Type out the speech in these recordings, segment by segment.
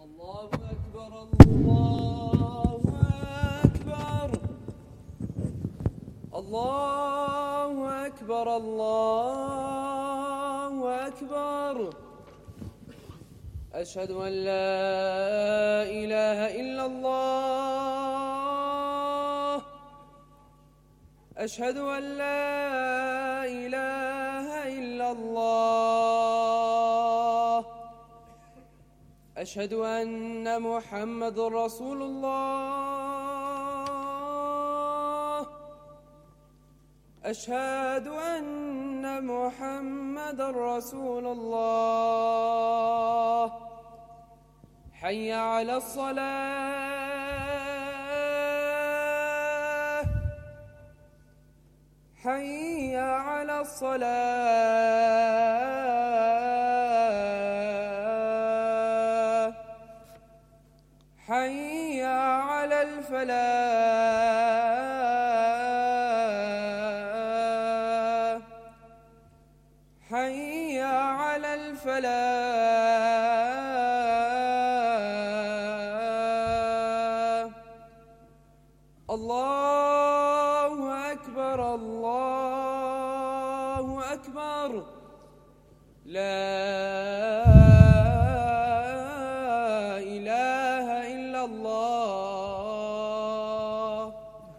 الله أكبر الله أكبر الله أكبر الله أكبر. أشهد أن لا إله إلا الله. أشهد أن لا إله إلا الله. أشهد أن محمد رسول الله. أشهد أن محمد رسول الله. حي على الصلاة. حي على الصلاة. حي على الفلاح. حي على الفلاح. الله أكبر الله أكبر. لا إله إلا الله.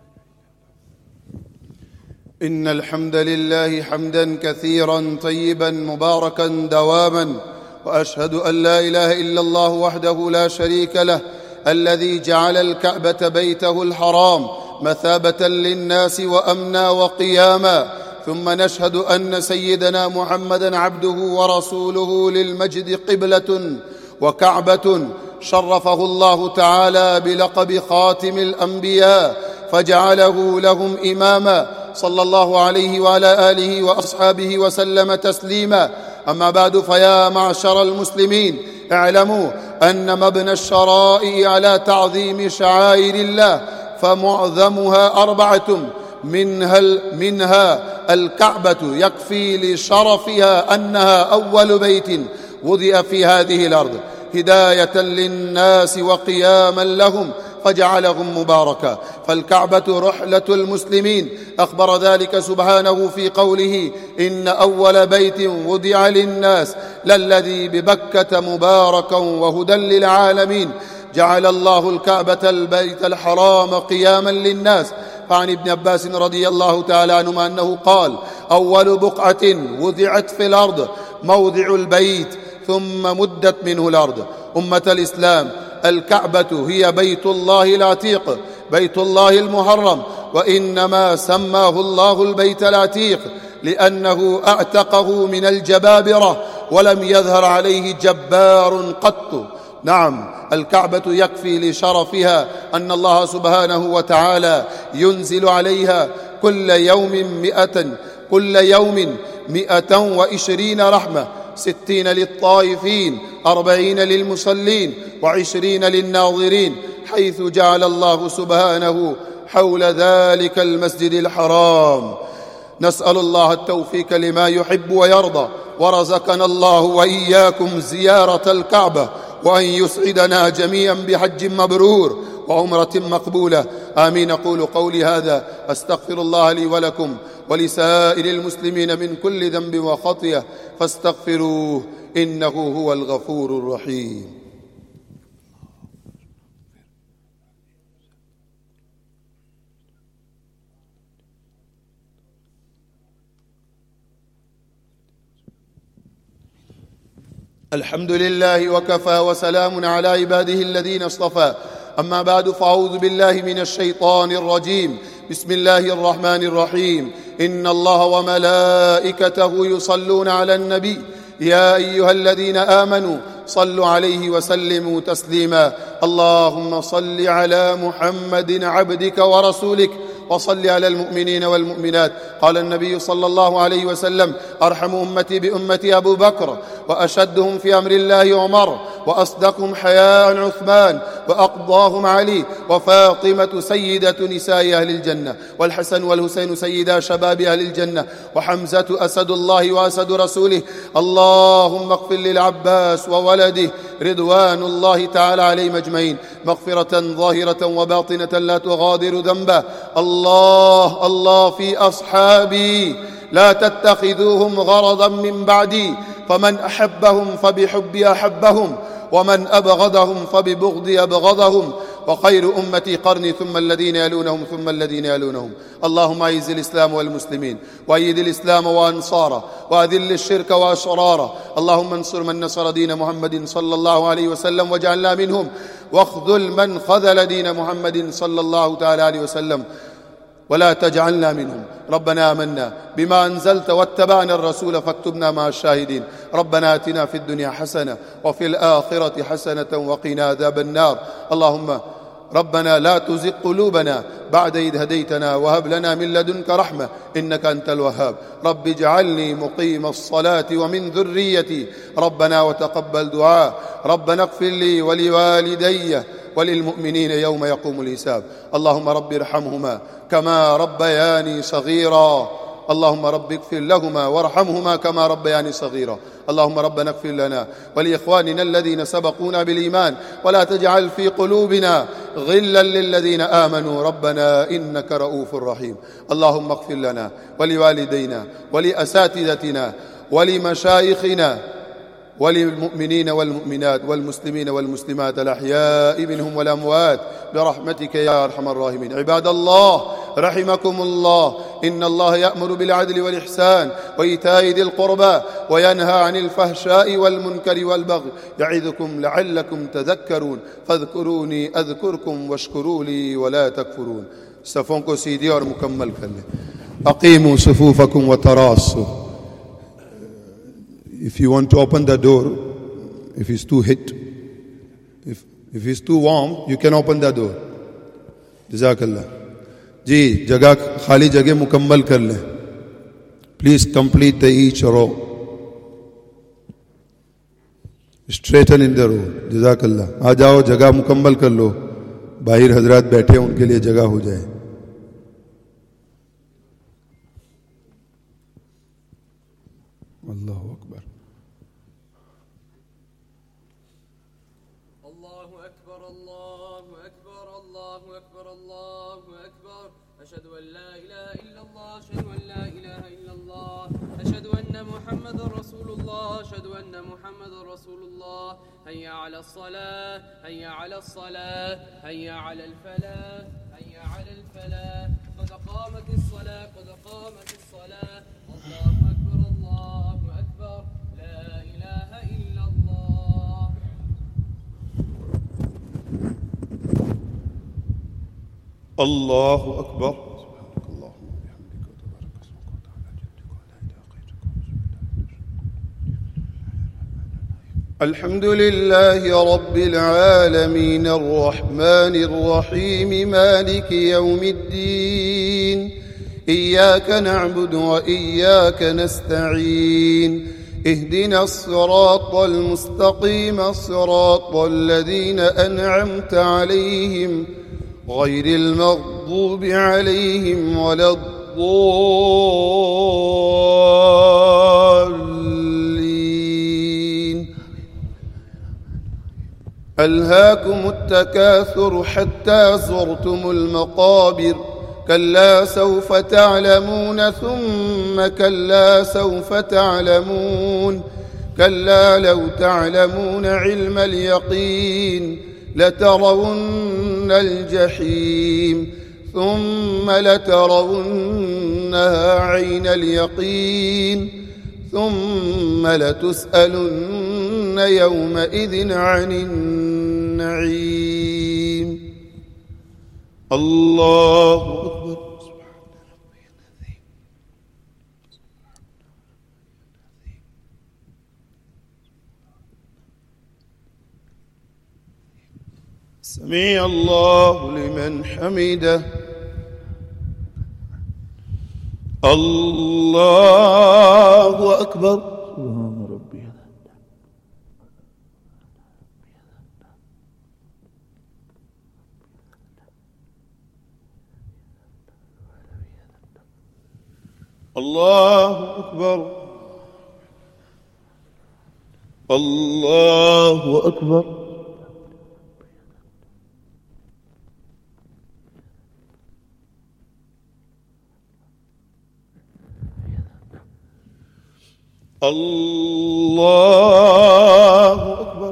إن الحمد لله حمدا كثيرا طيبا مباركا دواما، وأشهد أن لا إله إلا الله وحده لا شريك له، الذي جعل الكعبة بيته الحرام مثابة للناس وأمنا وقياما. ثم نشهد أن سيدنا محمدا عبده ورسوله للمجد قبلة وكعبة، شرفه الله تعالى بلقب خاتم الأنبياء فجعله لهم إماما، صلى الله عليه وعلى آله وأصحابه وسلم تسليما. أما بعد، فيا معشر المسلمين، اعلموا أن مبنى الشرائع على تعظيم شعائر الله، فمعظمها أربعة، منها الكعبة، يكفي لشرفها أنها أول بيت وضع في هذه الأرض هداية للناس وقياما لهم، فجعلهم مباركا. فالكعبة رحلة المسلمين، أخبر ذلك سبحانه في قوله: إن أول بيت وضع للناس للذي ببكة مباركا وهدى للعالمين. جعل الله الكعبة البيت الحرام قياما للناس. فعن ابن عباس رضي الله تعالى عنهما أنه قال: أول بقعة وضعت في الأرض موضع البيت، ثم مدت منه الأرض. أمة الإسلام، الكعبة هي بيت الله العتيق، بيت الله المحرم، وإنما سماه الله البيت العتيق لأنه أعتقه من الجبابرة، ولم يظهر عليه جبار قط. نعم، الكعبة يكفي لشرفها أن الله سبحانه وتعالى ينزل عليها كل يوم 120 رحمة، 60 للطائفين، 40 للمصلين، و20 للناظرين، حيث جعل الله سبحانه حول ذلك المسجد الحرام. نسأل الله التوفيق لما يحب ويرضى، ورزقنا الله وإياكم زيارة الكعبة، وأن يسعدنا جميعا بحج مبرور وعمرة مقبولة. آمين. أقول قولي هذا، أستغفر الله لي ولكم ولسائر المسلمين من كل ذنب وخطيئة، فاستغفروه إنه هو الغفور الرحيم. الحمد لله وكفى، وسلام على عباده الذين اصطفى. أما بعد، فأعوذ بالله من الشيطان الرجيم. بسم الله الرحمن الرحيم. إن الله وملائكته يصلون على النبي، يا أيها الذين آمنوا صلوا عليه وسلموا تسليما. اللهم صل على محمد عبدك ورسولك، وصل على المؤمنين والمؤمنات. قال النبي صلى الله عليه وسلم: أرحم أمتي بأمتي أبو بكر، وأشدهم في أمر الله عمر، وأصدقهم حياء عثمان، وأقضاهم علي وفاطمة سيدة نساء أهل الجنة، والحسن والحسين سيدا شباب أهل الجنة، وحمزة أسد الله وأسد رسوله. اللهم اغفر للعباس وولده رضوان الله تعالى عليهم أجمعين مغفرة ظاهرة وباطنة لا تغادر ذنبا. الله في أصحابي لا تتخذوهم غرضا من بعدي، فمن أحبهم فبحبي أحبهم، ومن أبغضهم فببغضي أبغضهم، وخير أمتي قرني ثم الذين يلونهم ثم الذين يلونهم. اللهم أعز الإسلام والمسلمين، وأيد الإسلام وأنصاره، وأذل الشرك وأشراره. اللهم انصر من نصر دين محمد صلى الله عليه وسلم واجعلنا منهم، واخذل من خذل دين محمد صلى الله تعالى عليه وسلم ولا تجعلنا منهم. ربنا آمنا بما أنزلت واتبعنا الرسول فاكتبنا مع الشاهدين. ربنا آتنا في الدنيا حسنة وفي الآخرة حسنة وقنا عذاب النار. اللهم ربنا لا تزغ قلوبنا بعد إذ هديتنا وهب لنا من لدنك رحمة إنك أنت الوهاب. رب اجعلني مقيم الصلاة ومن ذريتي ربنا وتقبل دعاء. ربنا اغفر لي ولوالدي وللمؤمنين يوم يقوم الحساب. اللهم رب ارحمهما كما ربياني صغيرا. اللهم رب اغفر لهما وارحمهما كما ربياني صغيرا. اللهم ربنا اغفر لنا ولإخواننا الذين سبقونا بالإيمان ولا تجعل في قلوبنا غلا للذين آمنوا ربنا إنك رؤوف رحيم. اللهم اغفر لنا ولوالدينا ولأساتذتنا ولمشايخنا وللمؤمنين والمؤمنات والمسلمين والمسلمات الأحياء منهم والأموات برحمتك يا أرحم الراحمين. عباد الله رحمكم الله، إن الله يأمر بالعدل والإحسان وإيتاء ذي القربى وينهى عن الفحشاء والمنكر والبغي يعظكم لعلكم تذكرون. فاذكروني أذكركم واشكروا لي ولا تكفرون. صفوں کو سیدھی اور مکمل کر لیں. أقيموا صفوفكم وتراصوا. If you want to open the door, if it's too hot, if it's too warm, you can open the door. Jazakallah. जी जगह खाली जगह मुकम्मल कर लें. Please complete each row. Straighten in the row. Jazakallah. आ जाओ जगह मुकम्मल कर लो. बाहर हजरात बैठे हैं उनके लिए जगह हो जाए. अल्लाहु अकबर. الله أكبر الله أكبر الله أكبر الله أكبر. أشهد أن لا إله إلا الله أشهد أن لا إله إلا الله أشهد أن محمد رسول الله أشهد أن محمد رسول الله. هيا على الصلاة هيا على الصلاة هيا على الفلاح هيا على الفلاح. قد قامت الصلاة قد قامت الصلاة. الله أكبر الله أكبر لا إله إلا الله. الله أكبر. الحمد لله رب العالمين الرحمن الرحيم مالك يوم الدين. إياك نعبد وإياك نستعين. اهدنا الصراط المستقيم صراط الذين أنعمت عليهم غير المغضوب عليهم ولا الضالين. ألهاكم التكاثر حتى زرتم المقابر. كلا سوف تعلمون ثم كلا سوف تعلمون. كلا لو تعلمون علم اليقين لترون الجحيم ثم لترونها عين اليقين ثم لتسألن يومئذ عن النعيم. الله أكبر. سمع الله لمن حمده. الله أكبر. سبحان ربي. الله أكبر الله أكبر الله أكبر.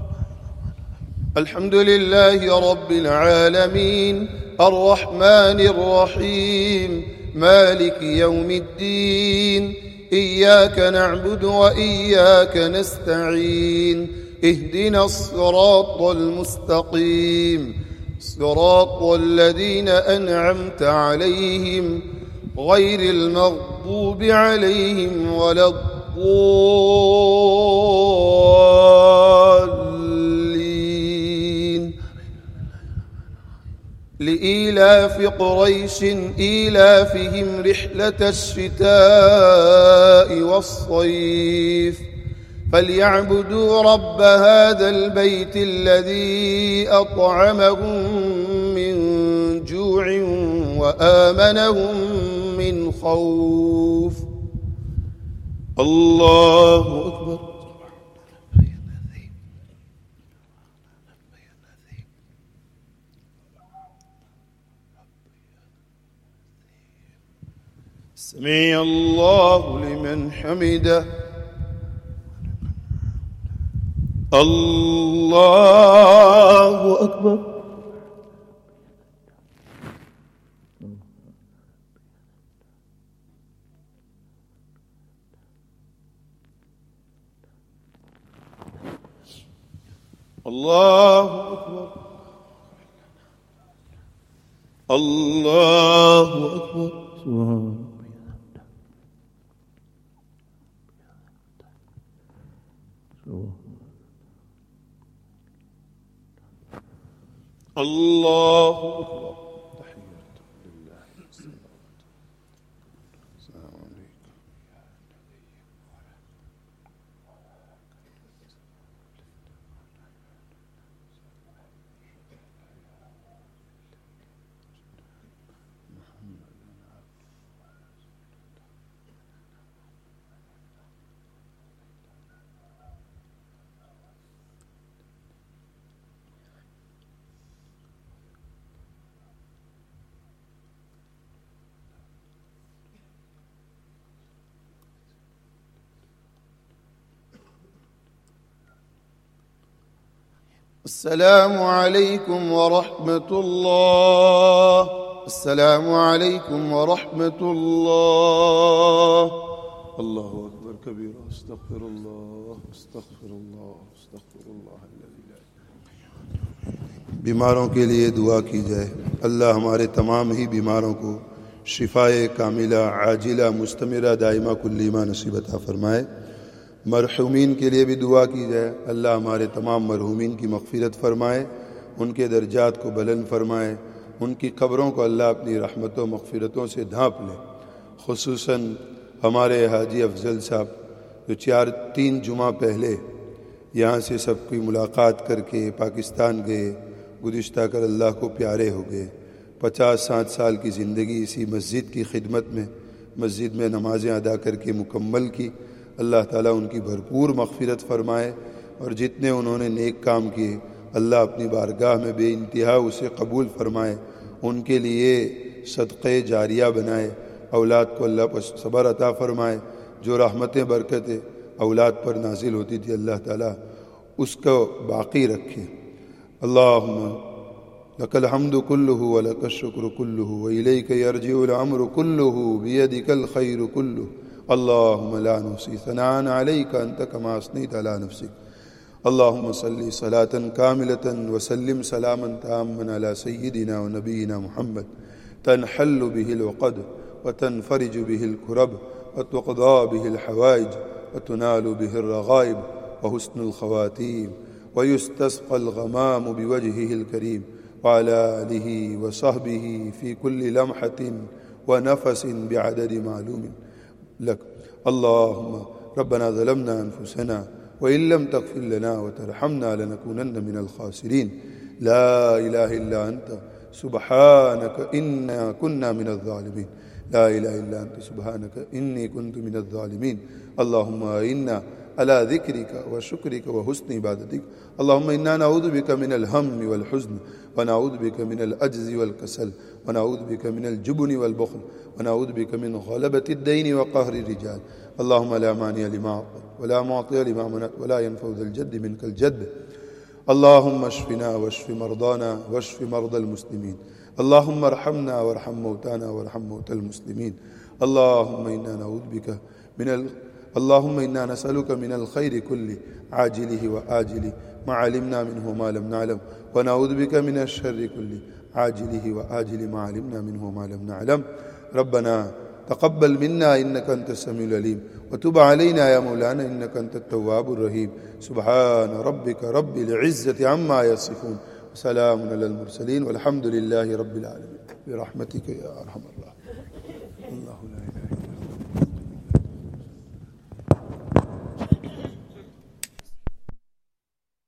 الحمد لله رب العالمين الرحمن الرحيم مالك يوم الدين إياك نعبد وإياك نستعين اهدنا الصراط المستقيم صراط الذين أنعمت عليهم غير المغضوب عليهم ولا الضالين. لإيلاف قريش إيلافهم رحلة الشتاء والصيف فليعبدوا رب هذا البيت الذي أطعمهم من جوع وآمنهم من خوف. الله أكبر. سمع الله لمن حمده. الله أكبر. الله أكبر. الله أكبر. الله أكبر. السلام عليكم ورحمة الله. السلام عليكم ورحمة الله. الله أكبر كبيرا. استغفر الله استغفر الله استغفر الله. बीमारों के लिए दुआ की जाए। अल्लाह हमारे तमाम ही बीमारों को शिफाए कामिला आजिला मुस्तमिरा दाइमा कुल्लीमा नसीब अता फरमाए। मरहूमीन के लिए भी दुआ की जाए। अल्लाह हमारे तमाम मरहूमीन की मग़फ़िरत फ़रमाए, उनके दर्जात को बुलंद फ़रमाए, उनकी क़ब्रों को अल्लाह अपनी रहमतों मग़फ़िरतों से ढाँप ले। ख़ुसूसन हमारे हाजी अफ़ज़ल साहब जो 3 जुमा पहले यहाँ से सबकी मुलाकात करके पाकिस्तान गए, गुज़िश्ता कर अल्लाह को प्यारे हो गए। 50-60 साल की ज़िंदगी इसी मस्जिद की खिदमत में, मस्जिद में नमाज़ें अदा करके मुकम्मल की। अल्लाह ताला उनकी भरपूर मग़फ़िरत फ़रमाए और जितने उन्होंने नेक काम किए अल्लाह अपनी बारगाह में बेइंतहा उसे कबूल फ़रमाए, उनके लिए सदक़े जारिया बनाए। औलाद को अल्लाह पर सब्र अता फ़रमाए। जो रहमतें बरकतें औलाद पर नाजिल होती थी अल्लाह ताला उसको बाक़ी रखे। अल्लाहुम्मा लकल हम्दु कुल्लुहु व लकश शुक्र कुल्लुहु व इलैका यर्जिउल अम्रु कुल्लुहु बियदिकल खैरु कुल्लुहु। अल्लाहुम्मा ला नुहसी सनाअन अलैका अंत कमा असनैत अला नफ्सिक। अल्लाहुम्मा सल्लि सलातन कामिलतन व सल्लिम सलामन ताम्मन अला सय्यिदिना व नबीना मुहम्मद तनहल्लु बिहिल उक़द व तनफ़रिजु बिहिल कुरब व तुक़दा बिहिल हवाइज व तुनालु बिहिर रग़ाइब व हुस्नुल ख़वातीम व युस्तस्क़ल ग़मामु बिवजहिहिल करीम व अला आलिहि व सहबिहि फ़ी कुल्लि लम्हतिन व नफ़सिन बिअददि मालूमिन लक। अल्लाहुम्मा रब्बना ज़लमना अनफुसना व इन लम तग़फ़िर लना व तरहमना लनकूनन्न मिनल ख़ासिरीन। ला इलाहा इल्ला अंत सुब्हानक इन्ना कुन्ना मिनज़ ज़ालिमीन। لا إله إلا أنت سبحانك إني كنت من الظالمين. اللهم إنا على ذكرك وشكرك وحسن عبادتك. اللهم إنا نعوذ بك من الهم والحزن، ونعوذ بك من العجز والكسل، ونعوذ بك من الجبن والبخل، ونعوذ بك من غلبة الدين وقهر الرجال. اللهم لا مانع لما أعطيت ولا معطي لما منعت ولا ينفع ذا الجد منك الجد. اللهم اشفنا واشف مرضانا واشف مرضى المسلمين. اللهم ارحمنا وارحم موتانا وارحم موتى المسلمين. اللهم إنا نسألك من الخير كله عاجله وآجله ما علمنا منه وما لم نعلم، ونعوذ بك من الشر كله عاجله وآجله ما علمنا منه وما لم نعلم. ربنا تقبل منا إنك أنت السميع العليم، وتب علينا يا مولانا إنك أنت التواب الرحيم. سبحان ربك رب العزة عما يصفون، وسلام على المرسلين، والحمد لله رب العالمين، برحمتك يا أرحم الراحمين.